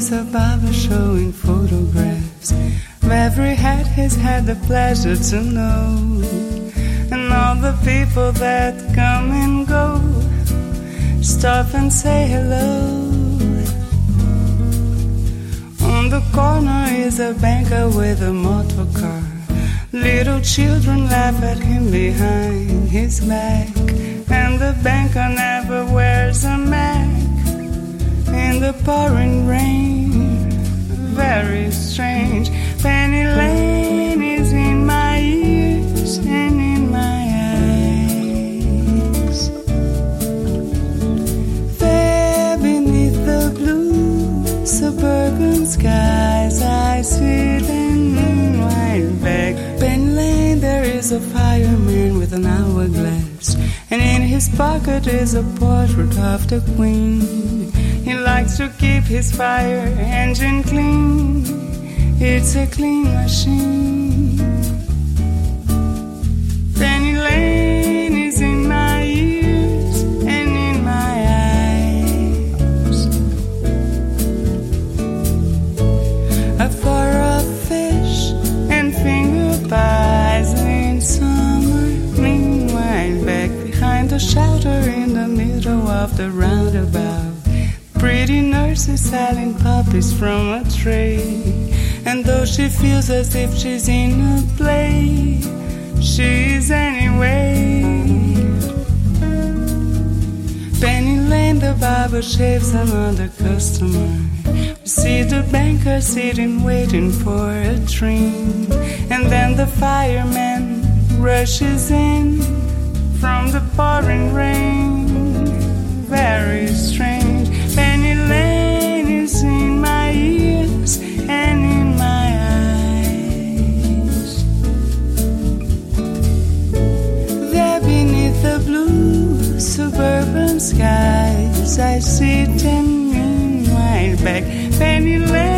is a barber showing photographs of every hat he's had the pleasure to know, and all the people that come and go, stop and say hello. On the corner is a banker with a motor car. Little children laugh at him behind his back, and the banker never wears a Mac in the pouring rain. Very strange. Penny Lane is in my ears and in my eyes. There beneath the blue suburban skies, I sit and moonlight back. Penny Lane, there is a fireman with an hourglass, and in his pocket is a portrait of the Queen. He likes to keep his fire engine clean. It's a clean machine. Penny Lane is in my ears and in my eyes. A far off fish and finger pies in summer. Meanwhile, back behind the shelter in the middle of the roundabout, pretty nurses selling puppies from a tray. And though she feels as if she's in a play, she's anyway. Penny Lane, the barber shaves another customer. We see the banker sitting waiting for a train, and then the fireman rushes in from the pouring rain. Very strange. Penny Lane is in my ears and in my eyes. There beneath the blue suburban skies, I sit and meanwhile back. Penny Lane